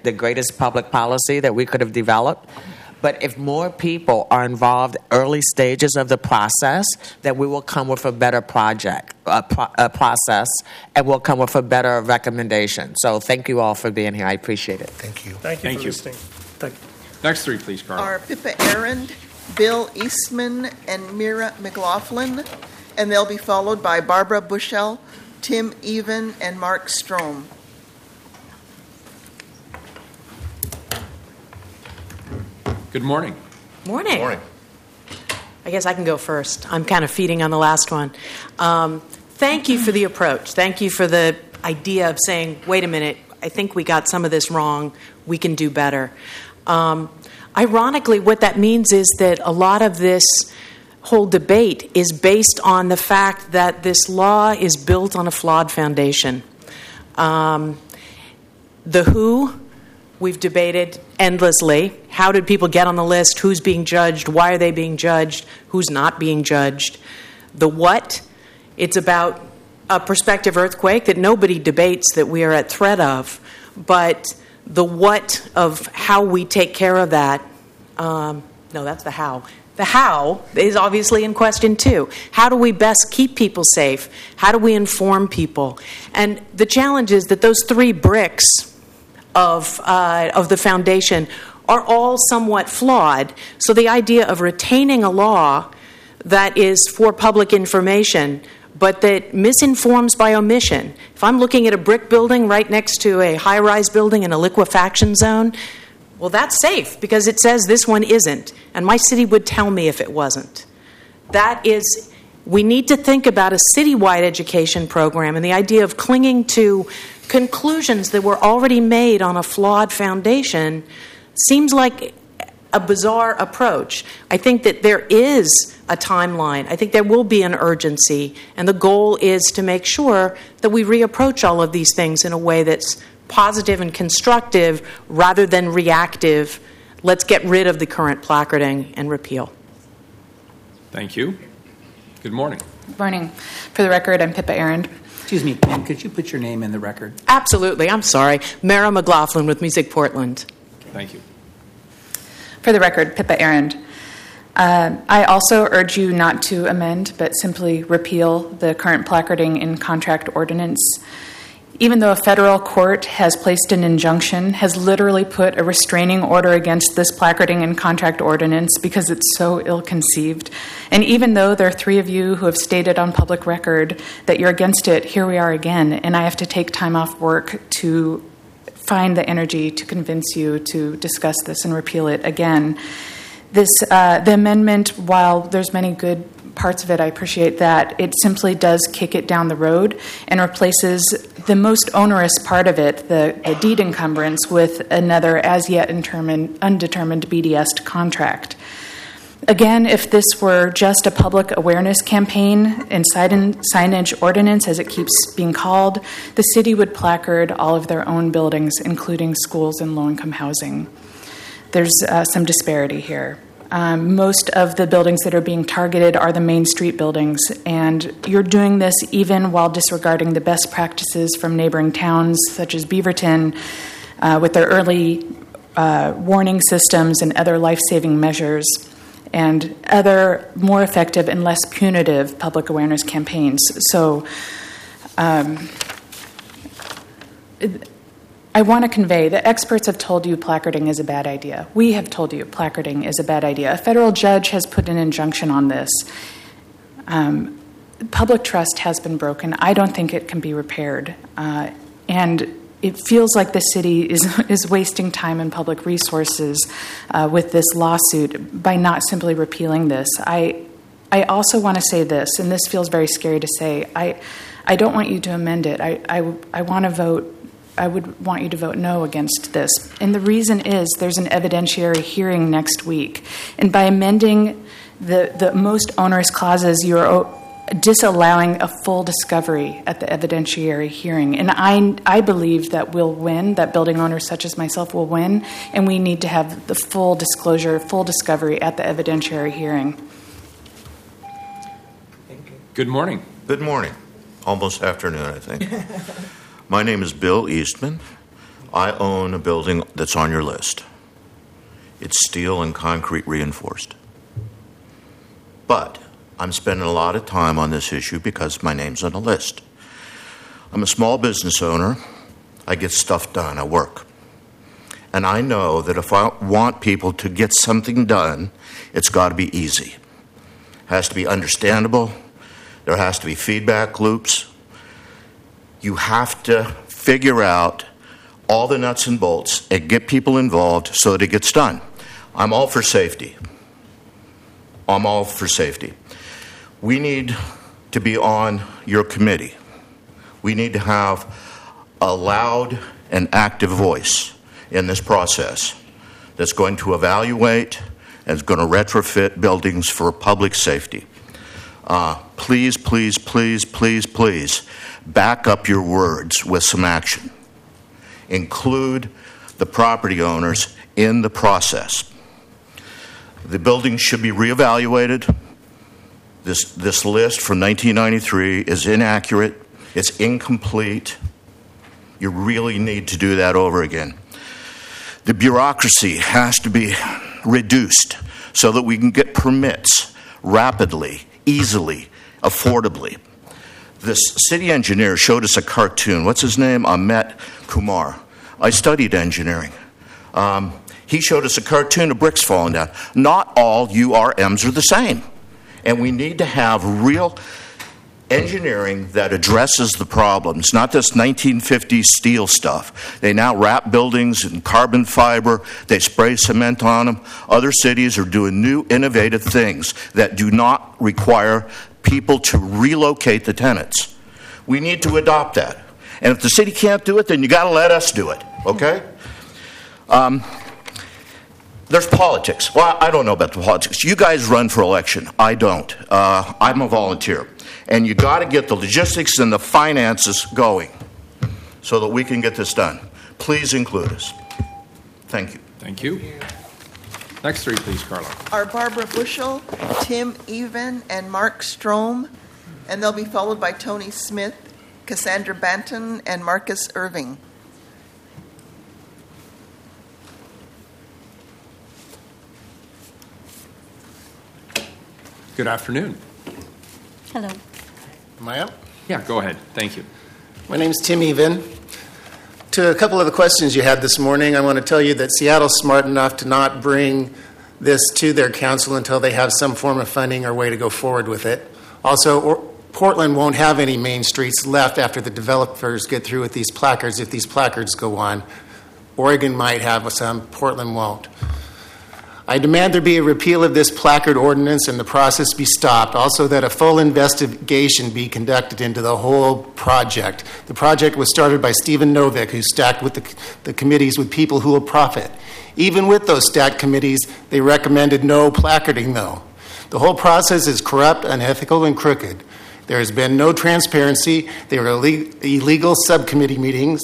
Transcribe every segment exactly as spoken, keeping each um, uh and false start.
the greatest public policy that we could have developed. But if more people are involved early stages of the process, then we will come with a better project, a, pro- a process, and we'll come with a better recommendation. So thank you all for being here. I appreciate it. Thank you. Thank you Thank for you. listening. Thank you. Next three, please, Carl. Are Pippa Arend, Bill Eastman, and Mira McLaughlin, and they'll be followed by Barbara Bushell, Tim Even, and Mark Strom. Good morning. Morning. Morning. I guess I can go first. I'm kind of feeding on the last one. Um, thank you for the approach. Thank you for the idea of saying, wait a minute, I think we got some of this wrong. We can do better. Um, ironically, what that means is that a lot of this whole debate is based on the fact that this law is built on a flawed foundation. Um, the who... We've debated endlessly. How did people get on the list? Who's being judged? Why are they being judged? Who's not being judged? The what? It's about a prospective earthquake that nobody debates that we are at threat of. But the what of how we take care of that, um, no, that's the how. The how is obviously in question too. How do we best keep people safe? How do we inform people? And the challenge is that those three bricks of uh, of the foundation are all somewhat flawed. So the idea of retaining a law that is for public information, but that misinforms by omission. If I'm looking at a brick building right next to a high-rise building in a liquefaction zone, well, that's safe because it says this one isn't. And my city would tell me if it wasn't. That is, we need to think about a citywide education program, and the idea of clinging to conclusions that were already made on a flawed foundation seems like a bizarre approach. I think that there is a timeline. I think there will be an urgency, and the goal is to make sure that we reapproach all of these things in a way that's positive and constructive rather than reactive. Let's get rid of the current placarding and repeal. Thank you. Good morning. Good morning. For the record, I'm Pippa Arend. Excuse me, ma'am, could you put your name in the record? Absolutely. I'm sorry. Mara McLaughlin with Music Portland. Thank you. For the record, Pippa Arend. Uh, I also urge you not to amend, but simply repeal the current placarding in contract ordinance. Even though a federal court has placed an injunction, has literally put a restraining order against this placarding in contract ordinance because it's so ill-conceived. And even though there are three of you who have stated on public record that you're against it, here we are again, and I have to take time off work to find the energy to convince you to discuss this and repeal it again. This, uh, the amendment, while there's many good parts of it, I appreciate that, it simply does kick it down the road and replaces the most onerous part of it, the, the deed encumbrance, with another as yet undetermined, undetermined B D S contract. Again, if this were just a public awareness campaign and signage ordinance, as it keeps being called, the city would placard all of their own buildings, including schools and low-income housing. There's uh, some disparity here. Um, most of the buildings that are being targeted are the Main Street buildings, and you're doing this even while disregarding the best practices from neighboring towns such as Beaverton uh, with their early uh, warning systems and other life-saving measures and other more effective and less punitive public awareness campaigns. So um, it, I want to convey that experts have told you placarding is a bad idea. We have told you placarding is a bad idea. A federal judge has put an injunction on this. Um, public trust has been broken. I don't think it can be repaired. Uh, and it feels like the city is, is wasting time and public resources uh, with this lawsuit by not simply repealing this. I, I also want to say this, and this feels very scary to say. I, I don't want you to amend it. I, I, I want to vote I would want you to vote no against this. And the reason is there's an evidentiary hearing next week. And by amending the, the most onerous clauses, you're disallowing a full discovery at the evidentiary hearing. And I, I believe that we'll win, that building owners such as myself will win, and we need to have the full disclosure, full discovery at the evidentiary hearing. Good morning. Good morning. Almost afternoon, I think. My name is Bill Eastman. I own a building that's on your list. It's steel and concrete reinforced. But I'm spending a lot of time on this issue because my name's on the list. I'm a small business owner. I get stuff done. I work. And I know that if I want people to get something done, it's got to be easy. It has to be understandable. There has to be feedback loops. You have to figure out all the nuts and bolts and get people involved so that it gets done. I'm all for safety. I'm all for safety. We need to be on your committee. We need to have a loud and active voice in this process that's going to evaluate and is going to retrofit buildings for public safety. Uh, please, please, please, please, please back up your words with some action. Include the property owners in the process. The building should be reevaluated. This, this list from nineteen ninety-three is inaccurate. It's incomplete. You really need to do that over again. The bureaucracy has to be reduced so that we can get permits rapidly, easily, affordably. This city engineer showed us a cartoon. What's his name? Amit Kumar. I studied engineering. Um, he showed us a cartoon of bricks falling down. Not all U R Ms are the same. And we need to have real engineering that addresses the problems, not this nineteen fifties steel stuff. They now wrap buildings in carbon fiber. They spray cement on them. Other cities are doing new, innovative things that do not require people to relocate the tenants. We need to adopt that. And if the city can't do it, then you got to let us do it, okay? Um, there's politics. Well, I don't know about the politics. You guys run for election. I don't. Uh, I'm a volunteer. And you got to get the logistics and the finances going so that we can get this done. Please include us. Thank you. Thank you. Next three, please, Carla. Are Barbara Bushell, Tim Even, and Mark Strom, and they'll be followed by Tony Smith, Cassandra Banton, and Marcus Irving. Good afternoon. Hello. Am I up? Yeah, go ahead. Thank you. My name's Tim Even. To a couple of the questions you had this morning, I want to tell you that Seattle's smart enough to not bring this to their council until they have some form of funding or way to go forward with it. Also, or, Portland won't have any main streets left after the developers get through with these placards if these placards go on. Oregon might have some, Portland won't. I demand there be a repeal of this placard ordinance and the process be stopped. Also, that a full investigation be conducted into the whole project. The project was started by Stephen Novick, who stacked with the, the committees with people who will profit. Even with those stacked committees, they recommended no placarding, though. The whole process is corrupt, unethical, and crooked. There has been no transparency. There were illegal subcommittee meetings,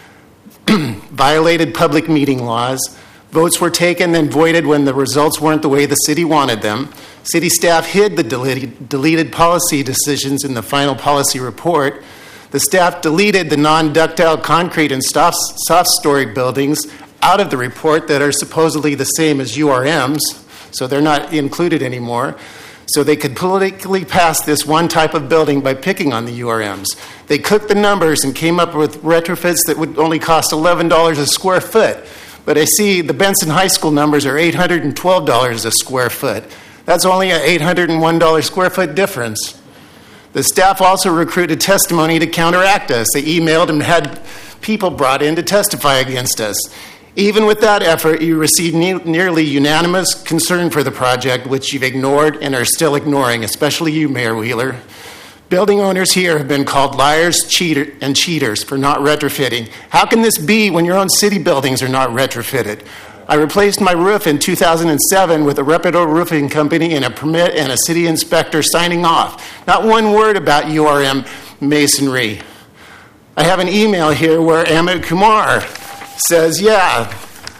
violated public meeting laws. Votes were taken, then voided when the results weren't the way the city wanted them. City staff hid the deleted, deleted policy decisions in the final policy report. The staff deleted the non-ductile concrete and soft, soft story buildings out of the report that are supposedly the same as U R Ms, so they're not included anymore. So they could politically pass this one type of building by picking on the U R Ms. They cooked the numbers and came up with retrofits that would only cost eleven dollars a square foot. But I see the Benson High School numbers are eight hundred twelve dollars a square foot. That's only an eight hundred one dollars square foot difference. The staff also recruited testimony to counteract us. They emailed and had people brought in to testify against us. Even with that effort, you received ne- nearly unanimous concern for the project, which you've ignored and are still ignoring, especially you, Mayor Wheeler. Building owners here have been called liars, cheater, and cheaters for not retrofitting. How can this be when your own city buildings are not retrofitted? I replaced my roof in two thousand seven with a reputable roofing company and a permit and a city inspector signing off. Not one word about U R M masonry. I have an email here where Amit Kumar says, yeah,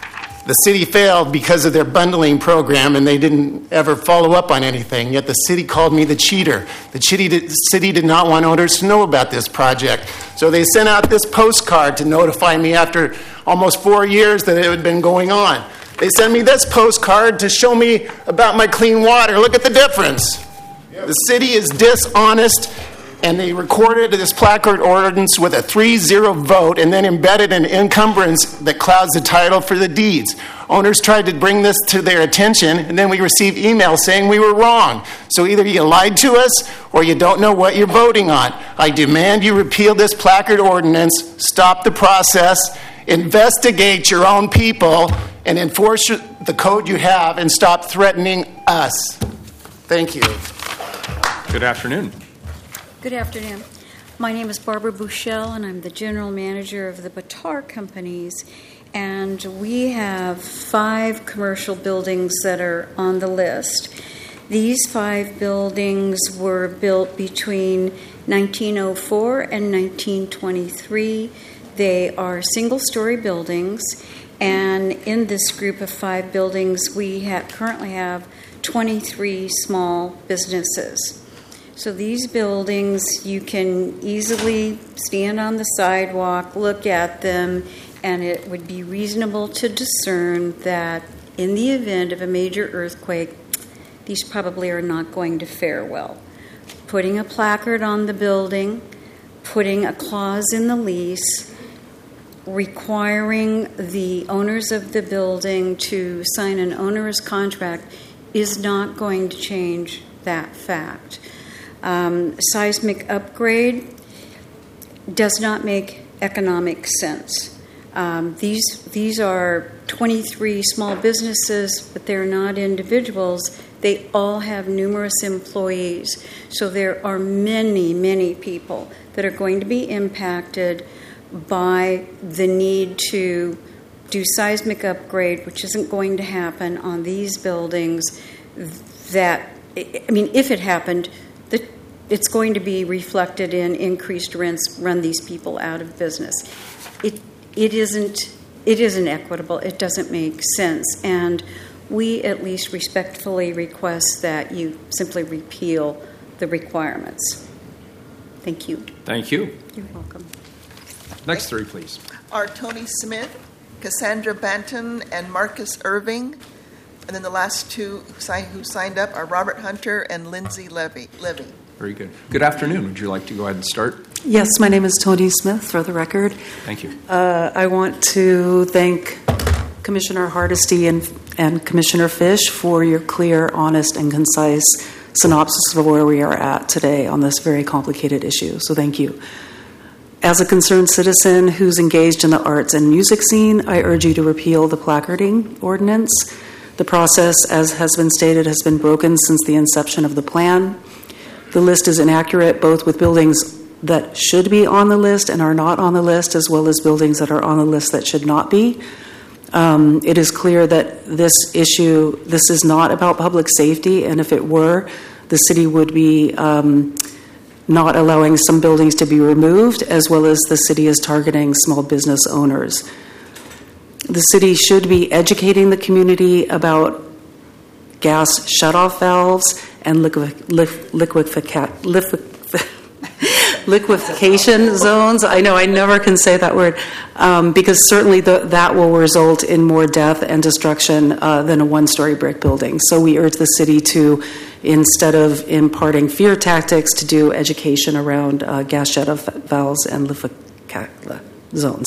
The city failed because of their bundling program, and they didn't ever follow up on anything. Yet the city called me the cheater. The city did, city did not want owners to know about this project. So they sent out this postcard to notify me after almost four years that it had been going on. They sent me this postcard to show me about my clean water. Look at the difference. Yep. The city is dishonest, and they recorded this placard ordinance with a three zero vote and then embedded an encumbrance that clouds the title for the deeds. Owners tried to bring this to their attention, and then we received emails saying we were wrong. So either you lied to us or you don't know what you're voting on. I demand you repeal this placard ordinance, stop the process, investigate your own people, and enforce the code you have, and stop threatening us. Thank you. Good afternoon. Good afternoon. My name is Barbara Bushell, and I'm the general manager of the Batar Companies. And we have five commercial buildings that are on the list. These five buildings were built between nineteen oh four and nineteen twenty-three. They are single-story buildings, and in this group of five buildings, we have, currently have twenty-three small businesses. So these buildings, you can easily stand on the sidewalk, look at them, and it would be reasonable to discern that in the event of a major earthquake, these probably are not going to fare well. Putting a placard on the building, putting a clause in the lease, requiring the owners of the building to sign an onerous contract is not going to change that fact. Um, seismic upgrade does not make economic sense. Um, these these are twenty-three small businesses, but they're not individuals. They all have numerous employees. So there are many, many people that are going to be impacted by the need to do seismic upgrade, which isn't going to happen on these buildings. That, I mean, if it happened, the, it's going to be reflected in increased rents, run these people out of business. It it isn't it isn't equitable. It doesn't make sense, and we at least respectfully request that you simply repeal the requirements. Thank you. Thank you. You're welcome. Next three, please. Are Tony Smith, Cassandra Banton, and Marcus Irving. And then the last two who signed, who signed up are Robert Hunter and Lindsay Levy. Levy. Very good. Good afternoon. Would you like to go ahead and start? Yes, my name is Tony Smith, for the record. Thank you. Uh, I want to thank Commissioner Hardesty and, and Commissioner Fish for your clear, honest, and concise synopsis of where we are at today on this very complicated issue. So thank you. As a concerned citizen who's engaged in the arts and music scene, I urge you to repeal the placarding ordinance. The process, as has been stated, has been broken since the inception of the plan. The list is inaccurate, both with buildings that should be on the list and are not on the list, as well as buildings that are on the list that should not be. Um, it is clear that this issue, this is not about public safety, and if it were, the city would be um, not allowing some buildings to be removed, as well as the city is targeting small business owners. The city should be educating the community about gas shutoff valves and liquid, liquid, liquid, liquefaction zones. I know I never can say that word, um, because certainly the, that will result in more death and destruction uh, than a one-story brick building. So we urge the city to, instead of imparting fear tactics, to do education around uh, gas shutoff valves and liquefaction zones.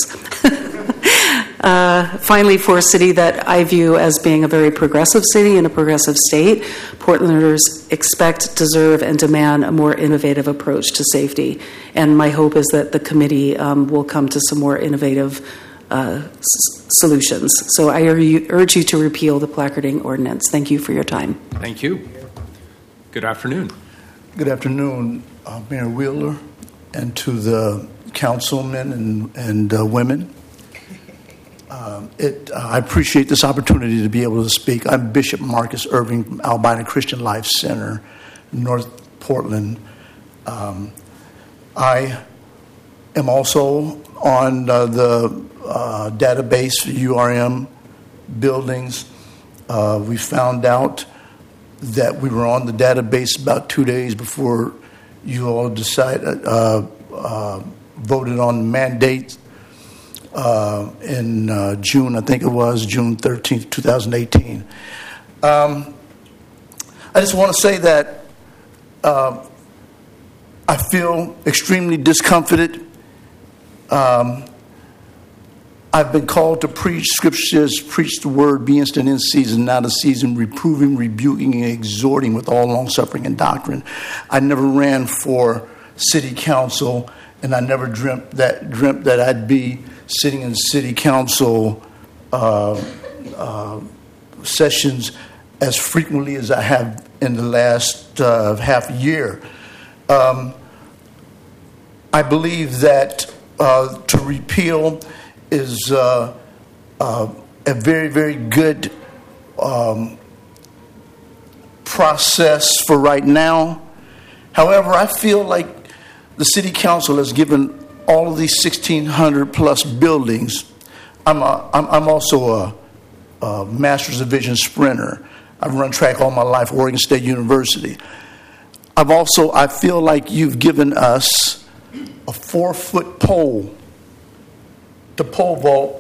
Uh, finally, for a city that I view as being a very progressive city and a progressive state, Portlanders expect, deserve, and demand a more innovative approach to safety. And my hope is that the committee um, will come to some more innovative uh, s- solutions. So I urge you to repeal the placarding ordinance. Thank you for your time. Thank you. Good afternoon. Good afternoon, uh, Mayor Wheeler, and to the councilmen and, and uh, women. Um, it, uh, I appreciate this opportunity to be able to speak. I'm Bishop Marcus Irving from Albina Christian Life Center, North Portland. Um, I am also on uh, the uh, database U R M buildings. Uh, we found out that we were on the database about two days before you all decided, uh, uh, voted on mandates uh, in uh, June, I think it was, June thirteenth, twenty eighteen. Um, I just want to say that uh, I feel extremely discomforted. Um, I've been called to preach. Scripture says, preach the word, be instant in season, not a season, reproving, rebuking, and exhorting with all long-suffering and doctrine. I never ran for city council, and I never dreamt that dreamt that I'd be sitting in city council uh, uh, sessions as frequently as I have in the last uh, half year. Um, I believe that uh, to repeal is uh, uh, a very, very good um, process for right now. However, I feel like the city council has given all of these sixteen hundred plus buildings. I'm, a, I'm, I'm also a, a master's division sprinter. I've run track all my life at Oregon State University. I've also, I feel like you've given us a four-foot pole to pole vault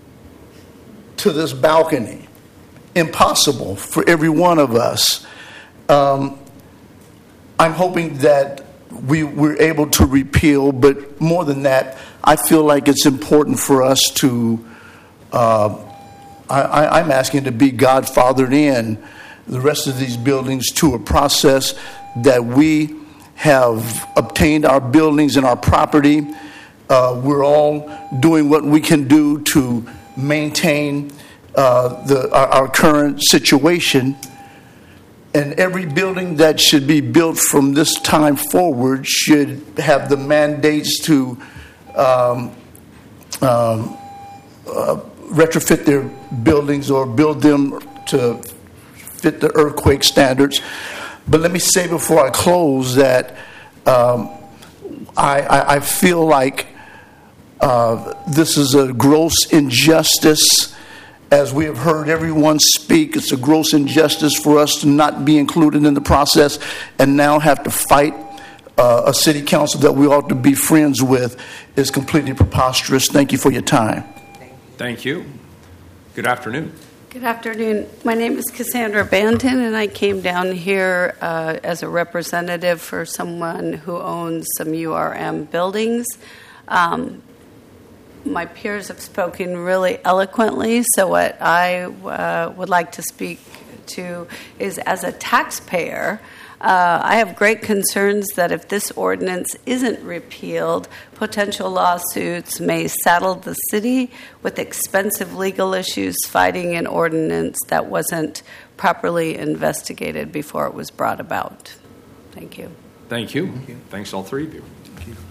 to this balcony. Impossible for every one of us. Um, I'm hoping that we we're able to repeal, but more than that, I feel like it's important for us to, uh, I, I'm asking to be godfathered in the rest of these buildings to a process that we have obtained our buildings and our property. Uh, we're all doing what we can do to maintain uh, the, our, our current situation. And every building that should be built from this time forward should have the mandates to um, um, uh, retrofit their buildings or build them to fit the earthquake standards. But let me say before I close that um, I, I, I feel like uh, this is a gross injustice. As we have heard everyone speak, it's a gross injustice for us to not be included in the process and now have to fight uh, a city council that we ought to be friends with is completely preposterous. Thank you for your time. Thank you. Good afternoon. Good afternoon. My name is Cassandra Banton, and I came down here uh, as a representative for someone who owns some U R M buildings. Um, my peers have spoken really eloquently, so what I uh, would like to speak to is, as a taxpayer, Uh, I have great concerns that if this ordinance isn't repealed, potential lawsuits may saddle the city with expensive legal issues fighting an ordinance that wasn't properly investigated before it was brought about. Thank you. Thank you. Thank you. Thanks, all three of you. Thank you.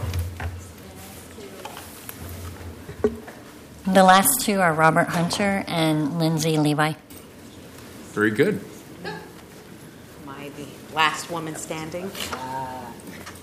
The last two are Robert Hunter and Lindsay Levi. Very good. Last woman standing. Uh,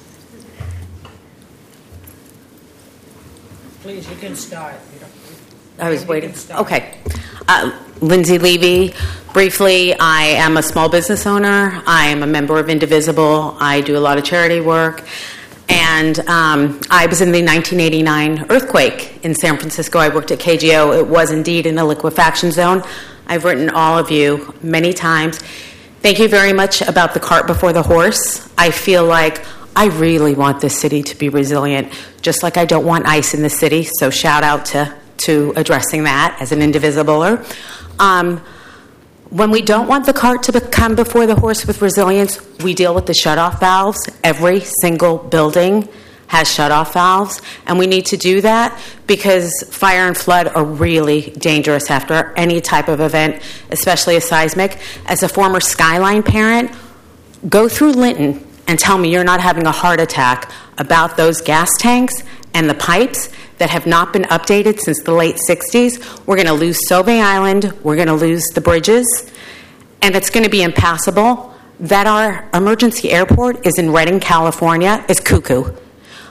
please, you can start. You don't, I was you waiting. can start. Okay. Uh, Lindsay Levy. Briefly, I am a small business owner. I am a member of Indivisible. I do a lot of charity work. And um, I was in the nineteen eighty-nine earthquake in San Francisco. I worked at K G O. It was indeed in a liquefaction zone. I've written all of you many times. Thank you very much about the cart before the horse. I feel like I really want this city to be resilient, just like I don't want ice in the city, so shout out to, to addressing that as an indivisibler. Um, when we don't want the cart to come before the horse with resilience, we deal with the shutoff valves. Every single building has shutoff valves, and we need to do that because fire and flood are really dangerous after any type of event, especially a seismic. As a former Skyline parent, go through Linton and tell me you're not having a heart attack about those gas tanks and the pipes that have not been updated since the late sixties. We're going to lose Sauve Island. We're going to lose the bridges, and it's going to be impassable. That our emergency airport is in Redding, California, is cuckoo.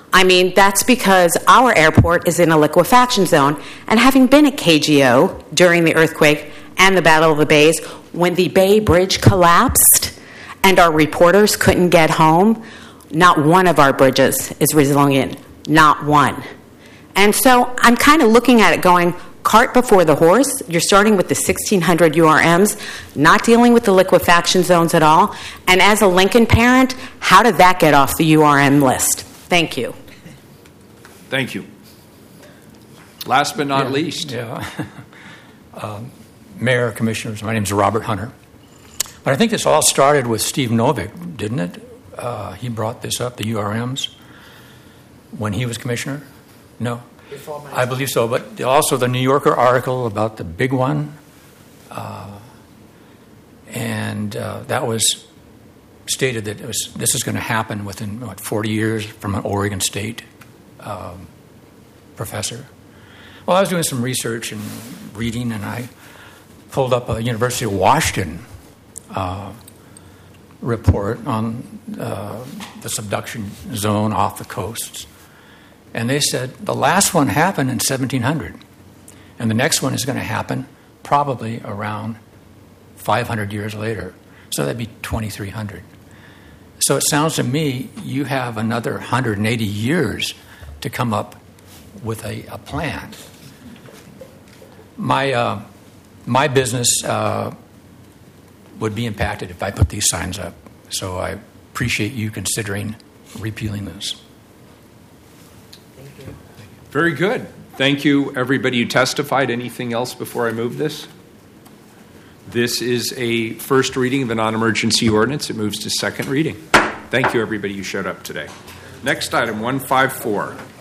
I mean, that's because our airport is in a liquefaction zone. And having been at K G O during the earthquake and the Battle of the Bays, when the Bay Bridge collapsed and our reporters couldn't get home, not one of our bridges is resilient. Not one. And so I'm kind of looking at it going, cart before the horse. You're starting with the sixteen hundred U R Ms, not dealing with the liquefaction zones at all. And as a Lincoln parent, how did that get off the U R M list? Thank you. Thank you. Last but not yeah, least. Yeah. um, Mayor, Commissioners, my name is Robert Hunter. But I think this all started with Steve Novick, didn't it? Uh, he brought this up, the U R Ms, when he was commissioner? No? I believe so. But also the New Yorker article about the big one. Uh, and uh, that was stated that it was, this is going to happen within, what, forty years from an Oregon State um, professor. Well, I was doing some research and reading, and I pulled up a University of Washington uh, report on uh, the subduction zone off the coasts. And they said the last one happened in seventeen hundred, and the next one is going to happen probably around five hundred years later. So that'd be twenty-three hundred. So it sounds to me you have another one hundred eighty years to come up with a, a plan. My uh, my business uh, would be impacted if I put these signs up. So I appreciate you considering repealing this. Very good. Thank you, everybody who testified. Anything else before I move this? This is a first reading of a non-emergency ordinance. It moves to second reading. Thank you, everybody who showed up today. Next item, one fifty-four.